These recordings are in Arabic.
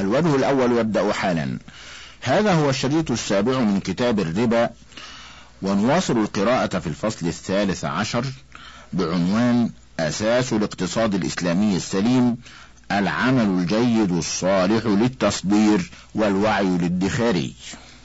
الوجه الأول يبدأ حالا. هذا هو الشريط السابع من كتاب الربا، ونواصل القراءة في الفصل 13 بعنوان أساس الاقتصاد الإسلامي السليم: العمل الجيد الصالح للتصدير والوعي الادخاري.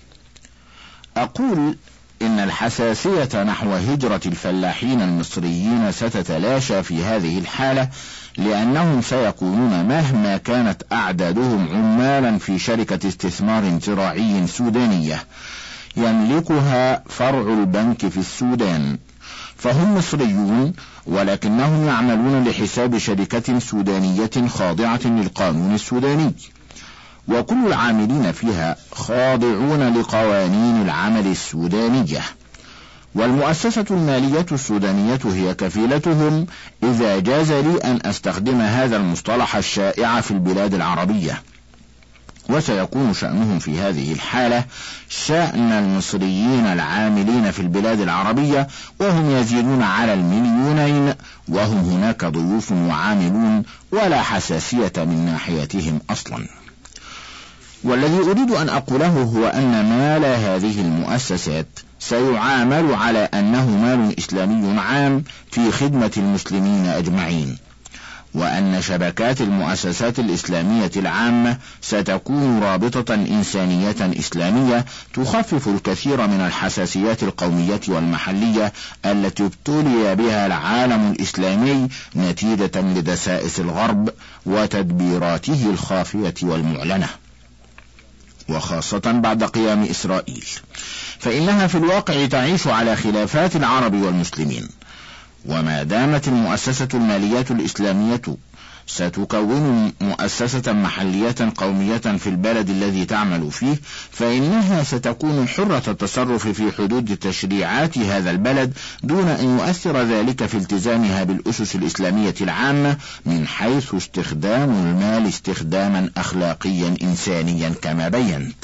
أقول إن الحساسية نحو هجرة الفلاحين المصريين ستتلاشى في هذه الحالة، لأنهم سيكونون مهما كانت أعدادهم عمالا في شركة استثمار زراعي سودانية يملكها فرع البنك في السودان، فهم مصريون ولكنهم يعملون لحساب شركة سودانية خاضعة للقانون السوداني، وكل العاملين فيها خاضعون لقوانين العمل السودانية، والمؤسسة المالية السودانية هي كفيلتهم إذا جاز لي أن أستخدم هذا المصطلح الشائع في البلاد العربية. وسيكون شأنهم في هذه الحالة شأن المصريين العاملين في البلاد العربية، وهم يزيدون على 2,000,000، وهم هناك ضيوف وعاملون ولا حساسية من ناحيتهم أصلا. والذي أريد أن أقوله هو أن مال هذه المؤسسات سيعامل على أنه مال إسلامي عام في خدمة المسلمين أجمعين، وأن شبكات المؤسسات الإسلامية العامة ستكون رابطة إنسانية إسلامية تخفف الكثير من الحساسيات القومية والمحلية التي ابتلي بها العالم الإسلامي نتيجة لدسائس الغرب وتدبيراته الخافية والمعلنة، وخاصة بعد قيام إسرائيل، فإنها في الواقع تعيش على خلافات العرب والمسلمين. وما دامت المؤسسة المالية الإسلامية ستكون مؤسسة محلية قومية في البلد الذي تعمل فيه، فإنها ستكون حرة التصرف في حدود تشريعات هذا البلد دون أن يؤثر ذلك في التزامها بالأسس الإسلامية العامة، من حيث استخدام المال استخداما أخلاقيا إنسانيا كما بينت.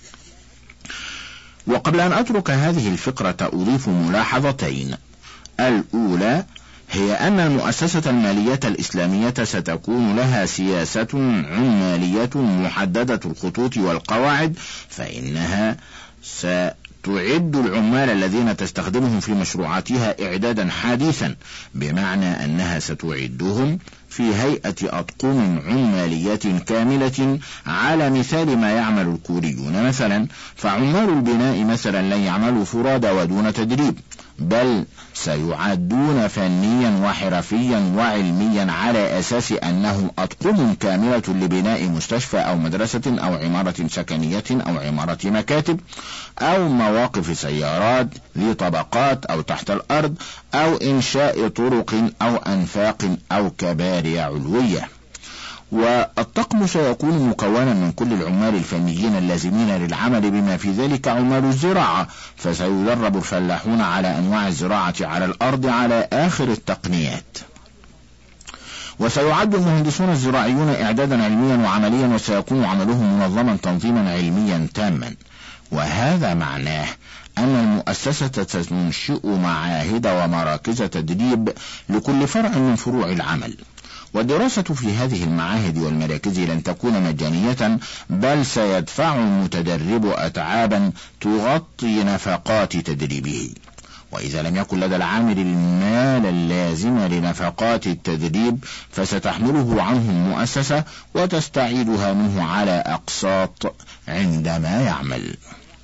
وقبل أن أترك هذه الفقرة أضيف ملاحظتين. الأولى هي أن المؤسسة المالية الإسلامية ستكون لها سياسة عمالية محددة الخطوط والقواعد، فإنها ستعد العمال الذين تستخدمهم في مشروعاتها إعدادا حديثا، بمعنى أنها ستعدهم في هيئة أطقم عمالية كاملة، على مثال ما يعمل الكوريون مثلا. فعمال البناء مثلا لن يعملوا فرادى ودون تدريب، بل سيعدون فنيا وحرفيا وعلميا على أساس أنهم أطقم كاملة لبناء مستشفى أو مدرسة أو عمارة سكنية أو عمارة مكاتب أو مواقف سيارات ذي طبقات أو تحت الأرض أو إنشاء طرق أو أنفاق أو كباري علوية. والطقم سيكون مكونا من كل العمال الفنيين اللازمين للعمل، بما في ذلك عمال الزراعة، فسيدرب الفلاحون على أنواع الزراعة على الأرض على آخر التقنيات. وسيعد المهندسون الزراعيون إعدادا علميا وعمليا، وسيكون عملهم منظما تنظيما علميا تاما. وهذا معناه أن المؤسسة تنشئ معاهد ومراكز تدريب لكل فرع من فروع العمل، والدراسة في هذه المعاهد والمراكز لن تكون مجانية، بل سيدفع المتدرب أتعابا تغطي نفقات تدريبه. وإذا لم يكن لدى العامل المال اللازم لنفقات التدريب فستحمله عنه المؤسسة وتستعيدها منه على أقساط عندما يعمل.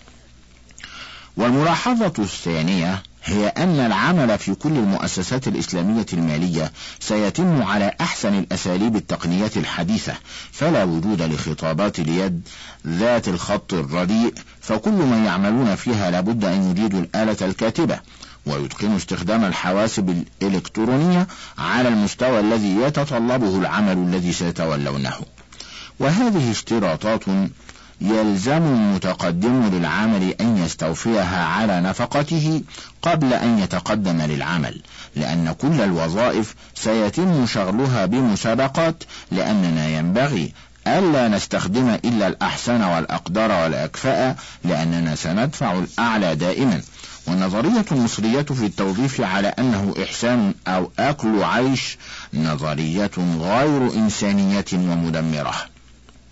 والملاحظة الثانية هي أن العمل في كل المؤسسات الإسلامية المالية سيتم على أحسن الأساليب التقنية الحديثة، فلا وجود لخطابات اليد ذات الخط الرديء، فكل من يعملون فيها لابد أن يجيدوا الآلة الكاتبة ويتقنوا استخدام الحواسب الإلكترونية على المستوى الذي يتطلبه العمل الذي سيتولونه. وهذه اشتراطات يلزم المتقدم للعمل أن يستوفيها على نفقته قبل أن يتقدم للعمل، لأن كل الوظائف سيتم شغلها بمسابقات، لأننا ينبغي ألا نستخدم إلا الأحسن والأقدر والأكفاء، لأننا سندفع الأعلى دائما. والنظرية المصرية في التوظيف على أنه إحسان أو أكل عيش نظرية غير إنسانية ومدمرة.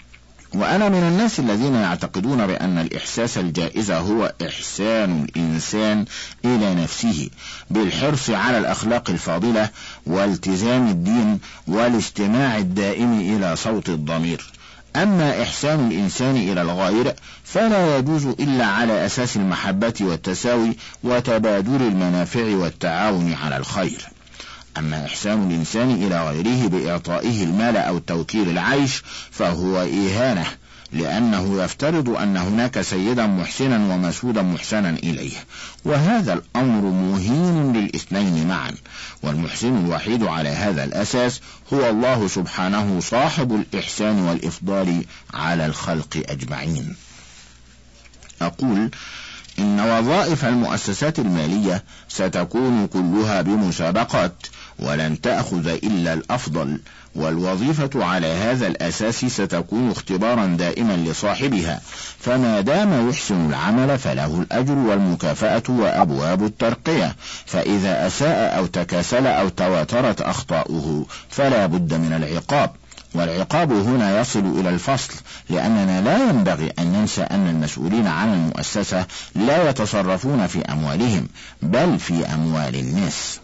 وأنا من الناس الذين يعتقدون بأن الإحساس الجائز هو إحسان الإنسان إلى نفسه بالحرص على الأخلاق الفاضلة والتزام الدين والاستماع الدائم إلى صوت الضمير. أما إحسان الإنسان إلى الغير فلا يجوز إلا على أساس المحبة والتساوي وتبادل المنافع والتعاون على الخير. أما إحسان الإنسان إلى غيره بإعطائه المال أو توكيل العيش فهو إهانة، لأنه يفترض أن هناك سيدا محسنا ومسودا محسنا إليه، وهذا الأمر مهين للاثنين معا، والمحسن الوحيد على هذا الأساس هو الله سبحانه صاحب الإحسان والإفضال على الخلق أجمعين. أقول إن وظائف المؤسسات المالية ستكون كلها بمسابقات ولن تأخذ إلا الأفضل، والوظيفة على هذا الأساس ستكون اختبارا دائما لصاحبها، فما دام يحسن العمل فله الأجر والمكافأة وأبواب الترقية، فإذا أساء أو تكاسل أو تواترت أخطاؤه فلا بد من العقاب، والعقاب هنا يصل إلى الفصل، لأننا لا ينبغي أن ننسى أن المسؤولين عن المؤسسة لا يتصرفون في أموالهم بل في أموال الناس.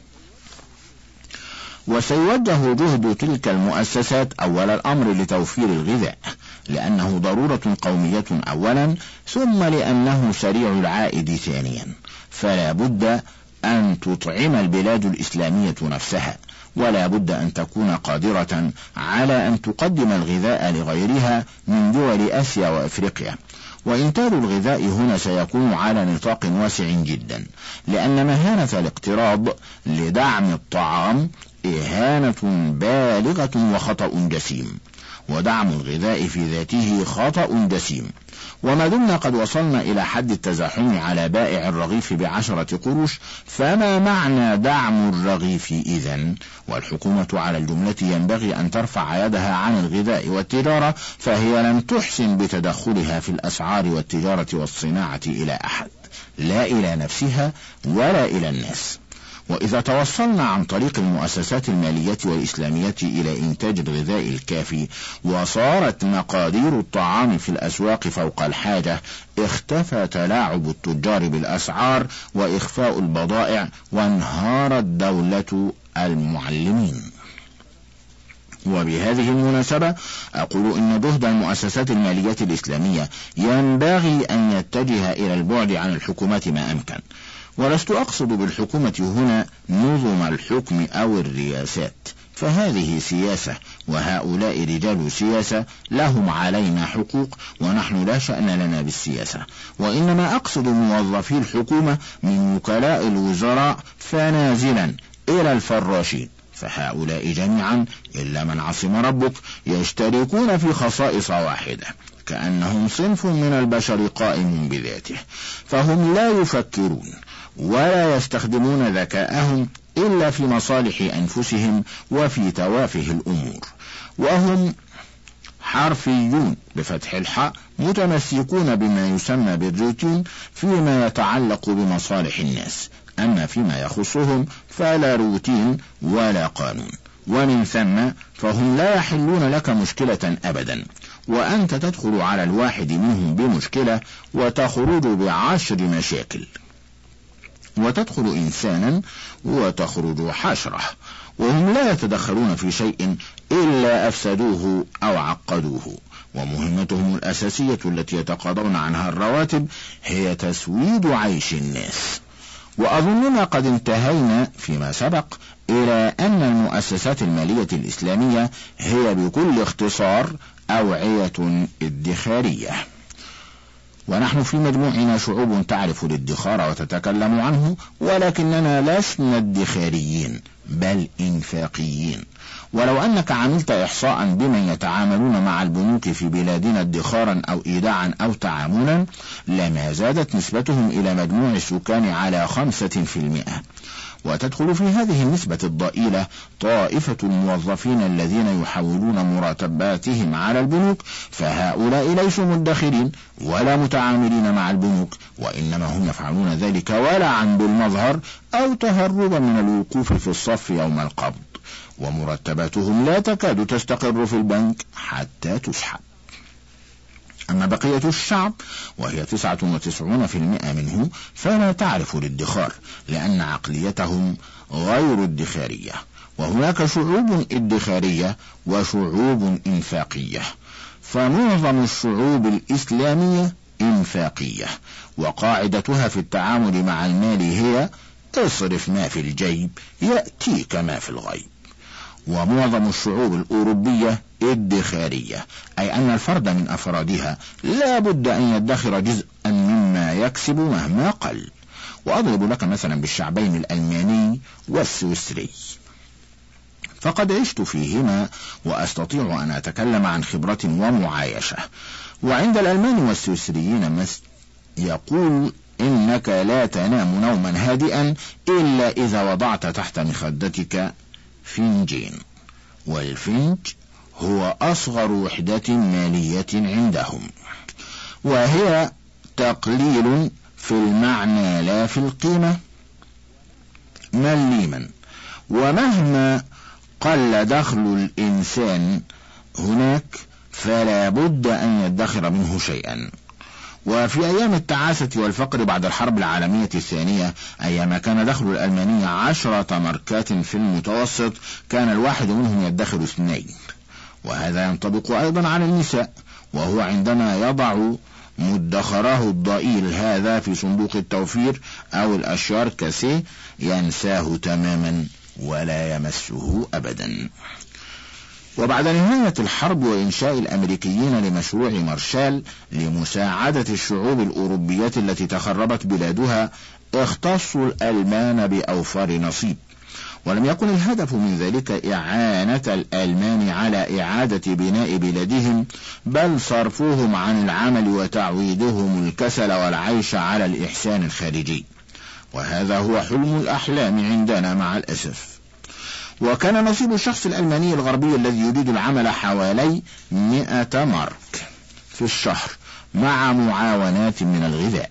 وسيوجه جهد تلك المؤسسات أول الأمر لتوفير الغذاء، لأنه ضرورة قومية أولا، ثم لأنه سريع العائد ثانيا، فلا بد أن تطعم البلاد الإسلامية نفسها، ولا بد أن تكون قادرة على أن تقدم الغذاء لغيرها من دول آسيا وأفريقيا. وإنتاج الغذاء هنا سيكون على نطاق واسع جدا، لأن مهانة الاقتراض لدعم الطعام إهانة بالغة وخطأ جسيم، ودعم الغذاء في ذاته خطأ جسيم. وما دمنا قد وصلنا إلى حد التزاحم على بائع الرغيف ب10 قروش، فما معنى دعم الرغيف إذن؟ والحكومة على الجملة ينبغي أن ترفع يدها عن الغذاء والتجارة، فهي لم تحسن بتدخلها في الأسعار والتجارة والصناعة إلى أحد، لا إلى نفسها ولا إلى الناس. وإذا توصلنا عن طريق المؤسسات المالية والإسلامية إلى إنتاج الغذاء الكافي، وصارت مقادير الطعام في الأسواق فوق الحاجة، اختفى تلاعب التجار بالأسعار وإخفاء البضائع، وانهارت دولة المعلمين. وبهذه المناسبة أقول إن جهد المؤسسات المالية الإسلامية ينبغي أن يتجه إلى البعد عن الحكومات ما أمكن، ولست أقصد بالحكومة هنا نظم الحكم أو الرياسات، فهذه سياسة، وهؤلاء رجال سياسة لهم علينا حقوق، ونحن لا شأن لنا بالسياسة، وإنما أقصد موظفي الحكومة من وكلاء الوزراء فنازلا إلى الفراشين، فهؤلاء جميعا إلا من عصم ربك يشتركون في خصائص واحدة، كأنهم صنف من البشر قائم بذاته، فهم لا يفكرون ولا يستخدمون ذكاءهم إلا في مصالح أنفسهم وفي توافه الأمور، وهم حرفيون بفتح الحاء متمسكون بما يسمى بالروتين فيما يتعلق بمصالح الناس، أما فيما يخصهم فلا روتين ولا قانون، ومن ثم فهم لا يحلون لك مشكلة أبدا، وأنت تدخل على الواحد منهم بمشكلة وتخرج ب10 مشاكل، وتدخل إنسانا وتخرج حشرة، وهم لا يتدخلون في شيء إلا أفسدوه أو عقدوه، ومهمتهم الأساسية التي يتقاضون عنها الرواتب هي تسويد عيش الناس. وأظننا قد انتهينا فيما سبق إلى أن المؤسسات المالية الإسلامية هي بكل اختصار أوعية ادخارية، ونحن في مجموعنا شعوب تعرف الادخار وتتكلم عنه، ولكننا لسنا ادخاريين بل إنفاقيين. ولو أنك عملت إحصاء بمن يتعاملون مع البنوك في بلادنا ادخارا أو إيداعا أو تعاملا، لما زادت نسبتهم إلى مجموع السكان على 5%، وتدخل في هذه النسبة الضئيلة طائفة الموظفين الذين يحولون مرتباتهم على البنوك، فهؤلاء ليسوا مدخرين ولا متعاملين مع البنوك، وإنما هم يفعلون ذلك ولعا بالمظهر أو تهربا من الوقوف في الصف يوم القبض، ومرتباتهم لا تكاد تستقر في البنك حتى تسحب. أما بقية الشعب وهي 99% منه فلا تعرف الادخار، لأن عقليتهم غير ادخارية. وهناك شعوب ادخارية وشعوب إنفاقية، فمعظم الشعوب الإسلامية إنفاقية، وقاعدتها في التعامل مع المال هي اصرف ما في الجيب يأتيك ما في الغيب. ومعظم الشعوب الأوروبية ادخارية، أي أن الفرد من أفرادها لا بد أن يدخر جزءا مما يكسب مهما قل. وأضرب لك مثلا بالشعبين الألماني والسويسري، فقد عشت فيهما وأستطيع أن أتكلم عن خبرة ومعايشة. وعند الألمان والسويسريين يقول إنك لا تنام نوما هادئا إلا إذا وضعت تحت مخدتك فنجين، والفنج هو أصغر وحدة مالية عندهم، وهي تقليل في المعنى لا في القيمة مليما. ومهما قل دخل الإنسان هناك فلا بد أن يدخر منه شيئا. وفي أيام التعاسة والفقر بعد الحرب العالمية الثانية، أيام كان دخل الألماني 10 ماركات في المتوسط، كان الواحد منهم يدخر 2. وهذا ينطبق أيضا على النساء، وهو عندما يضع مدخره الضئيل هذا في صندوق التوفير أو الأشيار كاسيه ينساه تماما ولا يمسه أبدا. وبعد نهاية الحرب وإنشاء الأمريكيين لمشروع مارشال لمساعدة الشعوب الأوروبية التي تخربت بلادها، اختصوا الألمان بأوفر نصيب، ولم يكن الهدف من ذلك إعانة الألمان على إعادة بناء بلادهم، بل صرفوهم عن العمل وتعويدهم الكسل والعيش على الإحسان الخارجي، وهذا هو حلم الأحلام عندنا مع الأسف. وكان نصيب الشخص الألماني الغربي الذي يريد العمل حوالي 100 مارك في الشهر مع معاونات من الغذاء،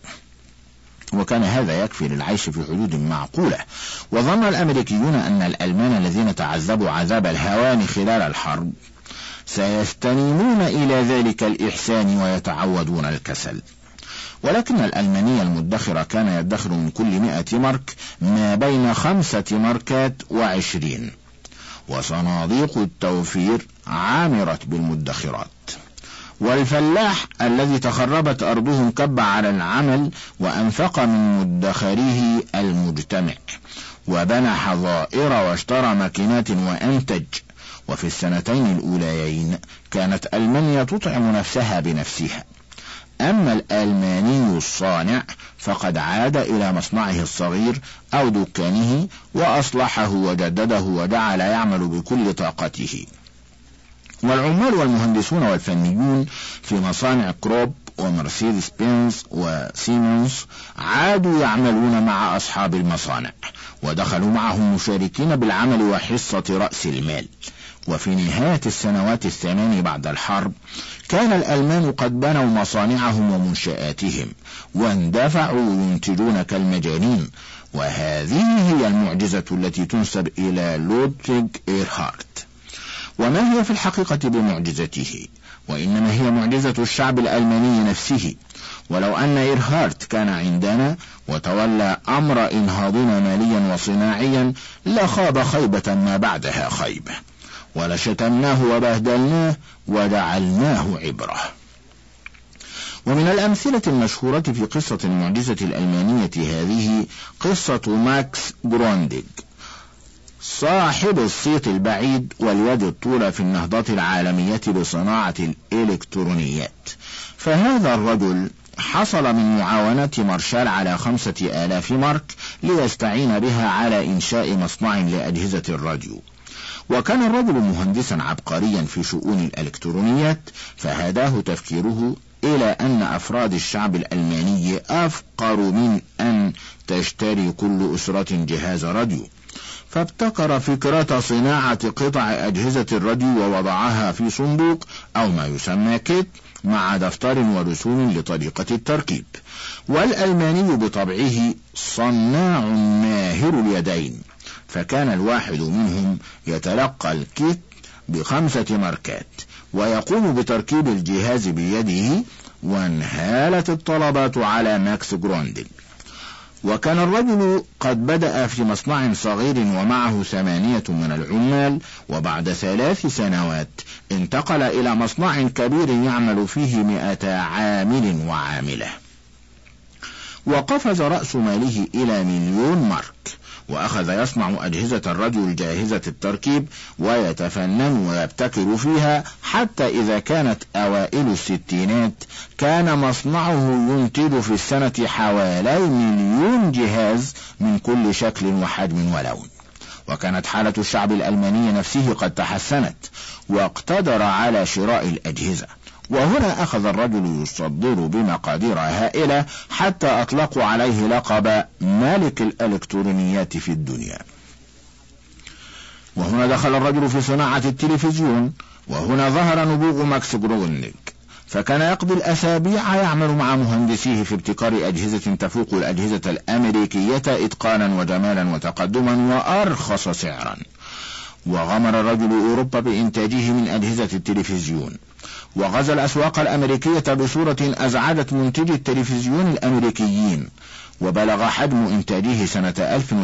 وكان هذا يكفي للعيش في حدود معقولة. وظن الأمريكيون أن الألمان الذين تعذبوا عذاب الهوان خلال الحرب سيستنيمون إلى ذلك الإحسان ويتعودون الكسل، ولكن الألماني المدخر كان يدخر من كل 100 مارك ما بين 5 ماركات و20، وصناديق التوفير عامرت بالمدخرات. والفلاح الذي تخربت أرضه انكب على العمل وأنفق من مدخره المجتمع، وبنى حظائر واشترى ماكينات وأنتج. وفي السنتين الأوليين كانت ألمانيا تطعم نفسها بنفسها. أما الألماني الصانع فقد عاد إلى مصنعه الصغير أو دكانه وأصلحه وجدده وجعل يعمل بكل طاقته. والعمال والمهندسون والفنيون في مصانع كروب ومرسيدس بنز وسيمونز عادوا يعملون مع أصحاب المصانع، ودخلوا معهم مشاركين بالعمل وحصة رأس المال. وفي نهاية السنوات 8 بعد الحرب كان الألمان قد بنوا مصانعهم ومنشآتهم واندفعوا ينتجون كالمجانين. وهذه هي المعجزة التي تنسب إلى لودفيغ إيرهارت. وما هي في الحقيقة بمعجزته؟ وإنما هي معجزة الشعب الألماني نفسه. ولو أن إيرهارت كان عندنا وتولى أمر إنهاضنا ماليا وصناعيا لخاب خيبة ما بعدها خيبة، ولشتمناه وبهدلناه وجعلناه عبرة. ومن الأمثلة المشهورة في قصة المعجزة الألمانية هذه قصة ماكس جرونديج، صاحب الصيت البعيد واليد الطولى في النهضة العالمية بصناعة الإلكترونيات. فهذا الرجل حصل من معاونة مارشال على 5000 مارك ليستعين بها على إنشاء مصنع لأجهزة الراديو. وكان الرجل مهندسا عبقريا في شؤون الإلكترونيات، فهداه تفكيره إلى أن أفراد الشعب الألماني أفقر من أن تشتري كل أسرة جهاز راديو، فابتكر فكرة صناعة قطع أجهزة الراديو ووضعها في صندوق أو ما يسمى كيت مع دفتر ورسوم لطريقة التركيب. والألماني بطبعه صناع ماهر اليدين، فكان الواحد منهم يتلقى الكيت ب5 ماركات، ويقوم بتركيب الجهاز بيده، وانهالت الطلبات على ماكس جروندل. وكان الرجل قد بدأ في مصنع صغير ومعه 8 من العمال، وبعد 3 سنوات انتقل إلى مصنع كبير يعمل فيه 200 عامل وعاملة، وقفز رأس ماله إلى 1,000,000 مارك، وأخذ يصنع أجهزة الرجل جاهزة التركيب ويتفنن ويبتكر فيها، حتى إذا كانت أوائل الستينات كان مصنعه ينتج في السنة حوالي 1,000,000 جهاز من كل شكل وحجم ولون. وكانت حالة الشعب الألماني نفسه قد تحسنت واقتدر على شراء الأجهزة، وهنا أخذ الرجل يصدر بمقادير هائلة حتى أطلقوا عليه لقب ملك الإلكترونيات في الدنيا. وهنا دخل الرجل في صناعة التلفزيون، وهنا ظهر نبوغ ماكس جروندل، فكان يقضي الأسابيع يعمل مع مهندسيه في ابتكار أجهزة تفوق الأجهزة الأمريكية إتقانا وجمالا وتقدما وأرخص سعرا. وغمر الرجل أوروبا بإنتاجه من أجهزة التلفزيون، وغزا الأسواق الأمريكية بصورة أزعجت منتجي التلفزيون الأمريكيين، وبلغ حجم إنتاجه سنة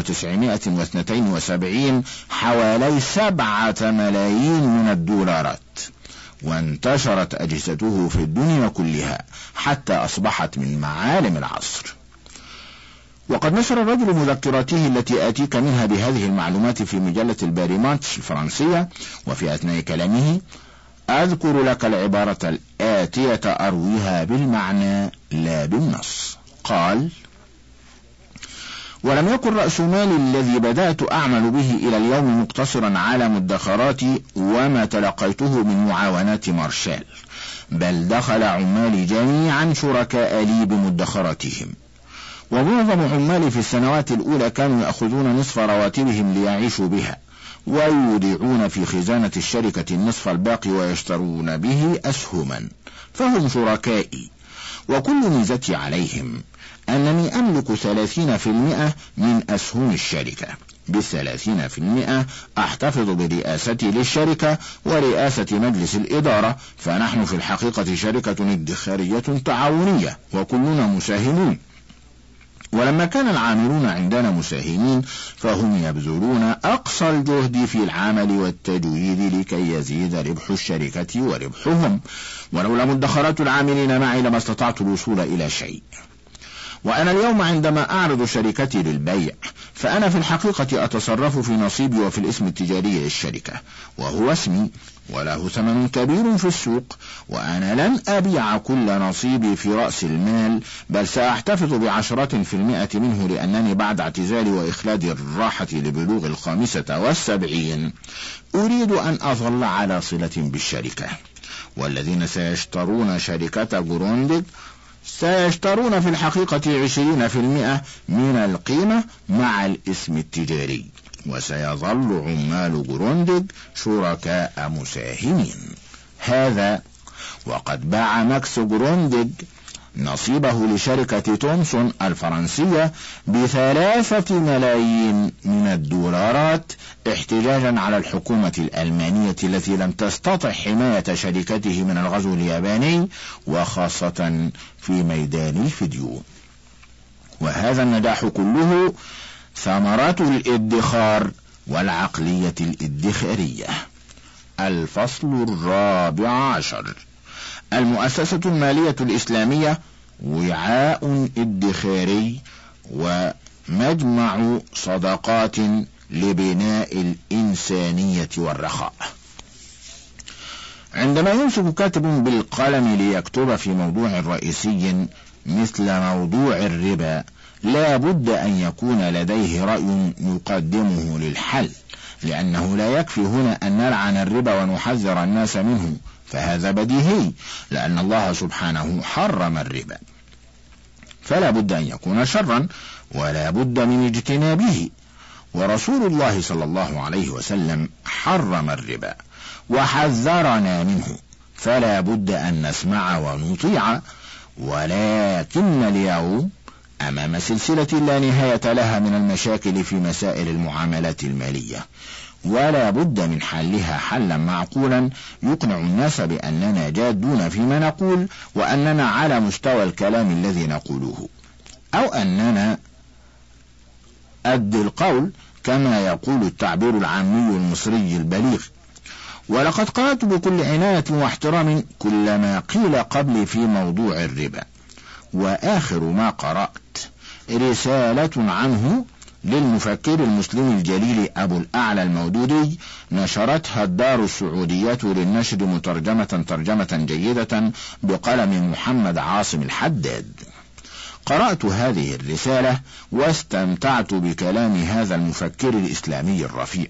1972 حوالي 7 ملايين من الدولارات، وانتشرت أجهزته في الدنيا كلها حتى أصبحت من معالم العصر. وقد نشر الرجل مذكراته التي آتيك منها بهذه المعلومات في مجلة الباريمانتش الفرنسية، وفي أثناء كلامه أذكر لك العبارة الآتية أرويها بالمعنى لا بالنص. قال: ولم يكن رأس مالي الذي بدأت أعمل به إلى اليوم مقتصرا على مدخراتي وما تلقيته من معاونات مارشال، بل دخل عمالي جميعا شركاء لي بمدخراتهم، ومعظم عمالي في السنوات الأولى كانوا يأخذون نصف رواتبهم ليعيشوا بها، ويودعون في خزانة الشركة النصف الباقي ويشترون به أسهما، فهم شركائي، وكل ميزتي عليهم أنني أملك 30% من أسهم الشركة. ب30% أحتفظ برئاستي للشركة ورئاسة مجلس الإدارة، فنحن في الحقيقة شركة ادخارية تعاونية وكلنا مساهمون. ولما كان العاملون عندنا مساهمين فهم يبذلون أقصى الجهد في العمل والتجويد لكي يزيد ربح الشركة وربحهم، ولولا مدخرات العاملين معي لما استطعت الوصول إلى شيء. وأنا اليوم عندما أعرض شركتي للبيع فأنا في الحقيقة أتصرف في نصيبي وفي الاسم التجاري للشركة، وهو اسمي وله ثمن كبير في السوق، وأنا لن أبيع كل نصيبي في رأس المال، بل سأحتفظ ب10% منه، لأنني بعد اعتزالي وإخلاد الراحة لبلوغ 75 أريد أن أظل على صلة بالشركة. والذين سيشترون شركة جروندل سيشترون في الحقيقة 20% من القيمة مع الاسم التجاري، وسيظل عمال جروندل شركاء مساهمين. هذا وقد باع ماكس جروندل نصيبه لشركة تومسون الفرنسية ب3 ملايين من الدولارات، احتجاجا على الحكومة الألمانية التي لم تستطع حماية شركته من الغزو الياباني، وخاصة في ميدان الفيديو. وهذا النجاح كله ثمرات الادخار والعقلية الادخارية. الفصل 14: المؤسسة المالية الإسلامية وعاء ادخاري ومجمع صدقات لبناء الإنسانية والرخاء. عندما يمسك كاتب بالقلم ليكتب في موضوع رئيسي مثل موضوع الربا، لا بد أن يكون لديه رأي يقدمه للحل، لأنه لا يكفي هنا أن نلعن الربا ونحذر الناس منه، فهذا بديهي لأن الله سبحانه حرم الربا، فلا بد أن يكون شرا ولا بد من اجتنابه. ورسول الله صلى الله عليه وسلم حرم الربا وحذرنا منه، فلا بد أن نسمع ونطيع. ولكن اليوم أمام سلسلة لا نهاية لها من المشاكل في مسائل المعاملات المالية، ولا بد من حلها حلا معقولا يقنع الناس بأننا جادون فيما نقول، وأننا على مستوى الكلام الذي نقوله، أو أننا قد القول كما يقول التعبير العامي المصري البليغ. ولقد قرأت بكل عناية واحترام كل ما قيل قبلي في موضوع الربا، وآخر ما قرأت رسالة عنه للمفكر المسلم الجليل أبو الأعلى المودودي، نشرتها الدار السعودية للنشر مترجمة ترجمة جيدة بقلم محمد عاصم الحداد. قرأت هذه الرسالة واستمتعت بكلام هذا المفكر الإسلامي الرفيع،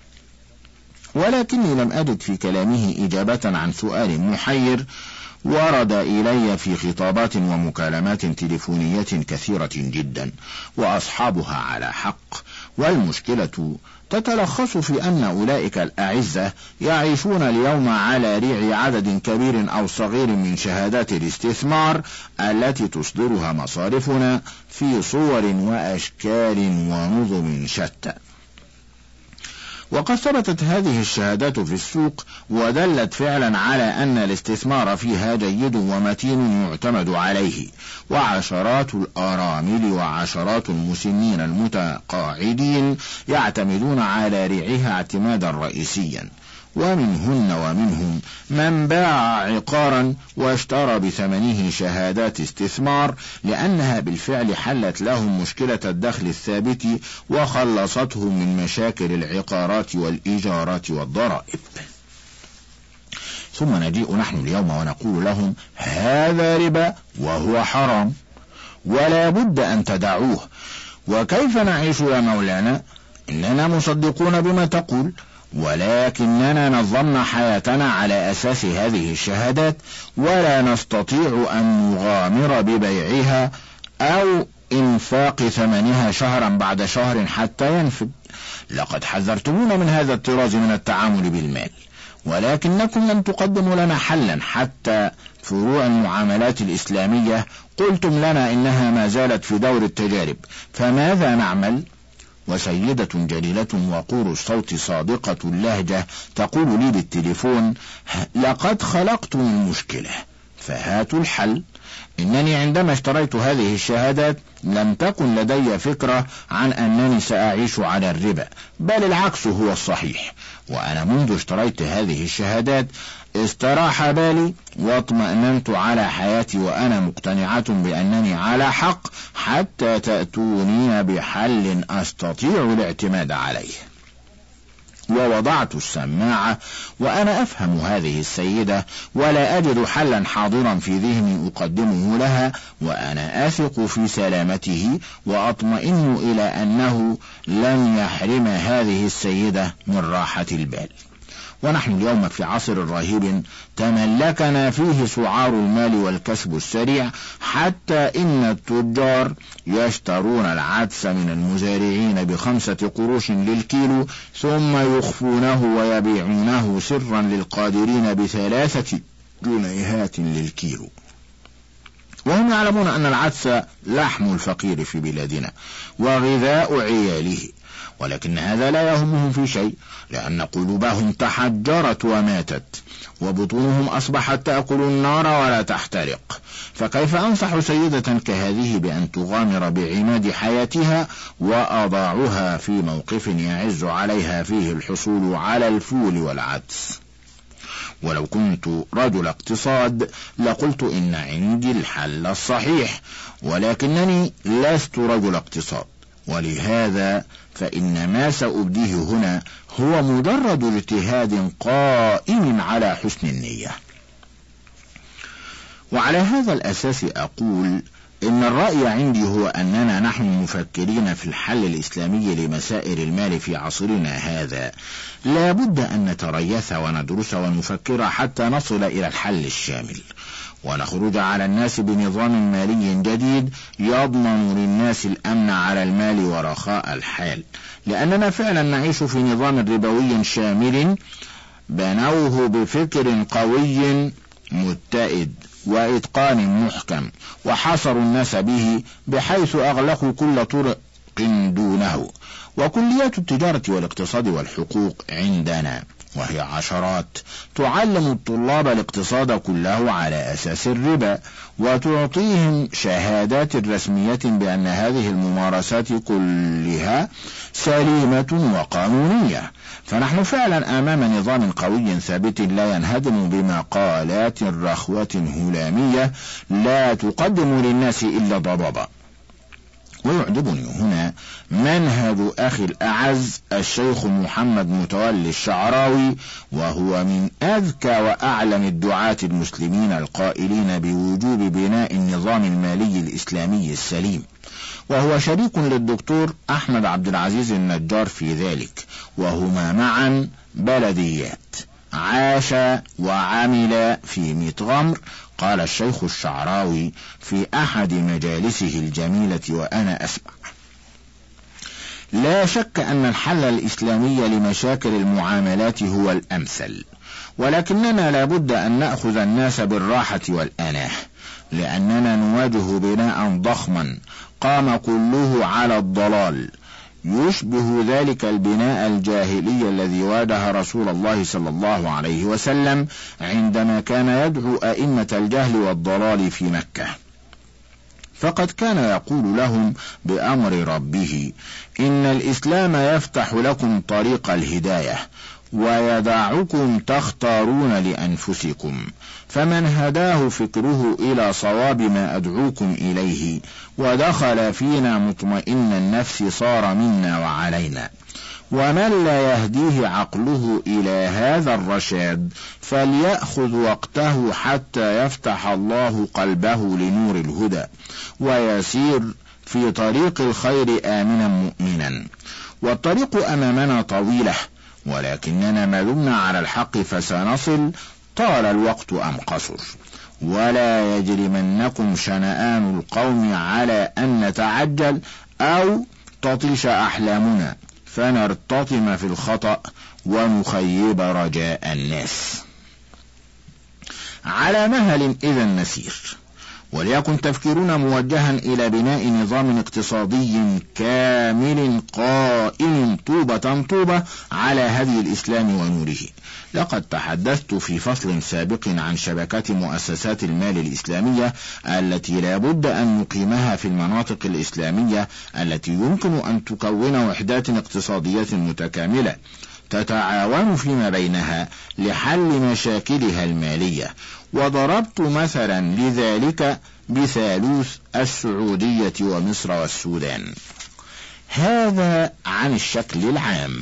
ولكني لم أجد في كلامه إجابة عن سؤال محير ورد إلي في خطابات ومكالمات تليفونية كثيرة جدا، وأصحابها على حق. والمشكلة تتلخص في أن أولئك الأعزة يعيشون اليوم على ريع عدد كبير أو صغير من شهادات الاستثمار التي تصدرها مصارفنا في صور وأشكال ونظم شتى. وقد ثبتت هذه الشهادات في السوق ودلت فعلا على أن الاستثمار فيها جيد ومتين يعتمد عليه، وعشرات الأرامل وعشرات المسنين المتقاعدين يعتمدون على ريعها اعتمادا رئيسيا، ومنهن ومنهم من باع عقارا واشترى بثمنه شهادات استثمار، لأنها بالفعل حلت لهم مشكلة الدخل الثابت وخلصتهم من مشاكل العقارات والإيجارات والضرائب. ثم نجيء نحن اليوم ونقول لهم هذا ربا وهو حرام ولا بد أن تدعوه. وكيف نعيش يا مولانا؟ إننا مصدقون بما تقول، ولكننا نظمنا حياتنا على أساس هذه الشهادات، ولا نستطيع أن نغامر ببيعها أو إنفاق ثمنها شهرا بعد شهر حتى ينفد. لقد حذرتمونا من هذا الطراز من التعامل بالمال، ولكنكم لم تقدموا لنا حلا. حتى فروع المعاملات الإسلامية قلتم لنا إنها ما زالت في دور التجارب، فماذا نعمل؟ وسيدة جليلة وقور الصوت صادقة اللهجة تقول لي بالتليفون لقد خلقتم المشكلة فهاتوا الحل. إنني عندما اشتريت هذه الشهادات لم تكن لدي فكرة عن أنني سأعيش على الربا، بل العكس هو الصحيح. وأنا منذ اشتريت هذه الشهادات استراح بالي واطمأننت على حياتي وأنا مقتنعة بأنني على حق، حتى تأتوني بحل أستطيع الاعتماد عليه. ووضعت السماعة وأنا أفهم هذه السيدة ولا أجد حلا حاضرا في ذهني أقدمه لها، وأنا أثق في سلامته وأطمئن إلى أنه لن يحرم هذه السيدة من راحة البال. ونحن اليوم في عصر رهيب تملكنا فيه سعار المال والكسب السريع، حتى إن التجار يشترون العدس من المزارعين ب5 قروش للكيلو، ثم يخفونه ويبيعونه سرا للقادرين ب3 جنيهات للكيلو، وهم يعلمون أن العدس لحم الفقير في بلادنا وغذاء عياله. ولكن هذا لا يهمهم في شيء، لأن قلوبهم تحجرت وماتت، وبطونهم أصبحت تأكل النار ولا تحترق. فكيف أنصح سيدة كهذه بأن تغامر بعماد حياتها وأضاعها في موقف يعز عليها فيه الحصول على الفول والعدس؟ ولو كنت رجل اقتصاد لقلت إن عندي الحل الصحيح، ولكنني لست رجل اقتصاد، ولهذا فإن ما سأبديه هنا هو مجرد اجتهاد قائم على حسن النية. وعلى هذا الأساس أقول إن الرأي عندي هو أننا نحن مفكرين في الحل الإسلامي لمسائل المال في عصرنا هذا لا بد أن نتريث وندرس ونفكر حتى نصل إلى الحل الشامل، ونخرج على الناس بنظام مالي جديد يضمن للناس الأمن على المال ورخاء الحال، لأننا فعلا نعيش في نظام ربوي شامل بنوه بفكر قوي متئد وإتقان محكم، وحصروا الناس به بحيث أغلقوا كل دونه. وكليات التجارة والاقتصاد والحقوق عندنا وهي عشرات تعلم الطلاب الاقتصاد كله على أساس الربا، وتعطيهم شهادات رسمية بأن هذه الممارسات كلها سليمة وقانونية. فنحن فعلا أمام نظام قوي ثابت لا ينهدم بمقالات رخوة هلامية لا تقدم للناس إلا ضبابا. ويعجبني هنا منهج أخي الأعز الشيخ محمد متولي الشعراوي، وهو من أذكى وأعلم الدعاة المسلمين القائلين بوجوب بناء النظام المالي الإسلامي السليم، وهو شريك للدكتور أحمد عبد العزيز النجار في ذلك، وهما معا بلديات. عاش وعمل في ميت غمر. قال الشيخ الشعراوي في أحد مجالسه الجميلة وأنا أسمع: لا شك أن الحل الإسلامي لمشاكل المعاملات هو الأمثل، ولكننا لابد أن نأخذ الناس بالراحة والأناه، لأننا نواجه بناء ضخما قام كله على الضلال، يشبه ذلك البناء الجاهلي الذي واجه رسول الله صلى الله عليه وسلم عندما كان يدعو أئمة الجهل والضلال في مكة. فقد كان يقول لهم بأمر ربه: إن الإسلام يفتح لكم طريق الهداية ويدعكم تختارون لأنفسكم، فمن هداه فكره إلى صواب ما أدعوكم إليه ودخل فينا مطمئن النفس صار منا وعلينا، ومن لا يهديه عقله إلى هذا الرشاد فليأخذ وقته حتى يفتح الله قلبه لنور الهدى ويسير في طريق الخير آمنا مؤمنا. والطريق أمامنا طويلة، ولكننا ما دمنا على الحق فسنصل طال الوقت أم قصر. ولا يجرمنكم شنآن القوم على أن نتعجل أو تطيش أحلامنا فنرتطم في الخطأ ونخيب رجاء الناس. على مهل إذن نسير، وليكن تفكيرنا موجها إلى بناء نظام اقتصادي كامل قائم طوبة طوبة على هدي الإسلام ونوره. لقد تحدثت في فصل سابق عن شبكة مؤسسات المال الإسلامية التي لا بد أن نقيمها في المناطق الإسلامية التي يمكن أن تكون وحدات اقتصادية متكاملة تتعاون فيما بينها لحل مشاكلها المالية. وضربت مثلا لذلك بثالوث السعودية ومصر والسودان. هذا عن الشكل العام،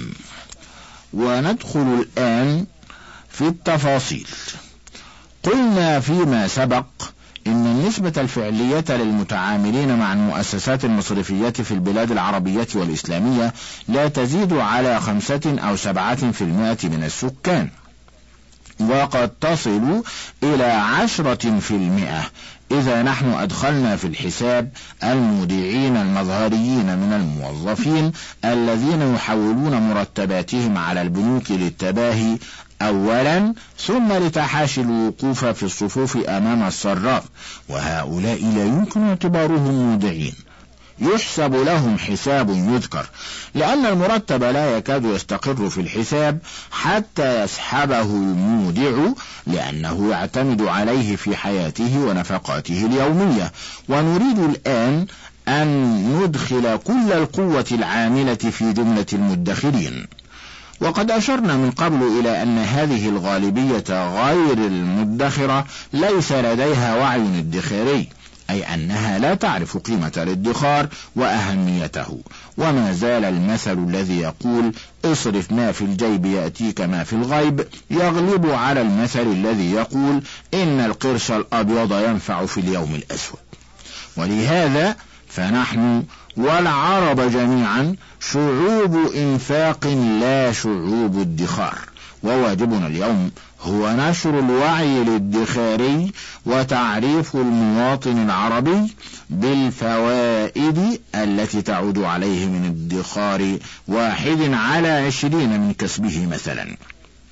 وندخل الآن في التفاصيل. قلنا فيما سبق إن النسبة الفعلية للمتعاملين مع المؤسسات المصرفية في البلاد العربية والإسلامية لا تزيد على 5 أو 7% من السكان، وقد تصل إلى 10% إذا نحن أدخلنا في الحساب المودعين المظهريين من الموظفين الذين يحولون مرتباتهم على البنوك للتباهي أولا، ثم لتحاشي الوقوف في الصفوف أمام الصراف، وهؤلاء لا يمكن اعتبارهم مودعين، يحسب لهم حساب يذكر، لأن المرتب لا يكاد يستقر في الحساب حتى يسحبه المودع، لأنه يعتمد عليه في حياته ونفقاته اليومية. ونريد الآن أن ندخل كل القوة العاملة في جملة المدخرين. وقد أشرنا من قبل إلى أن هذه الغالبية غير المدخرة ليس لديها وعي ادخاري، أي أنها لا تعرف قيمة الادخار وأهميته. وما زال المثل الذي يقول اصرف ما في الجيب يأتيك ما في الغيب يغلب على المثل الذي يقول إن القرش الأبيض ينفع في اليوم الأسود. ولهذا فنحن والعرب جميعا شعوب إنفاق لا شعوب ادخار، وواجبنا اليوم هو نشر الوعي الادخاري وتعريف المواطن العربي بالفوائد التي تعود عليه من ادخار 1 على 20 من كسبه مثلا.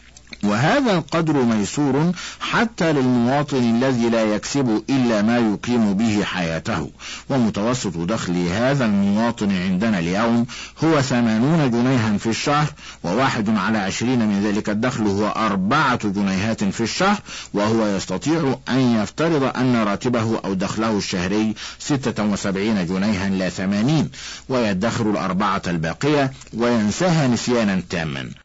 وهذا القدر ميسور حتى للمواطن الذي لا يكسب إلا ما يقيم به حياته. ومتوسط دخل هذا المواطن عندنا اليوم هو 80 جنيها في الشهر، و21 من ذلك الدخل هو 4 جنيهات في الشهر، وهو يستطيع أن يفترض أن راتبه أو دخله الشهري 76 جنيها لا 80، ويدخر 4 الباقية وينساها نسيانا تاما.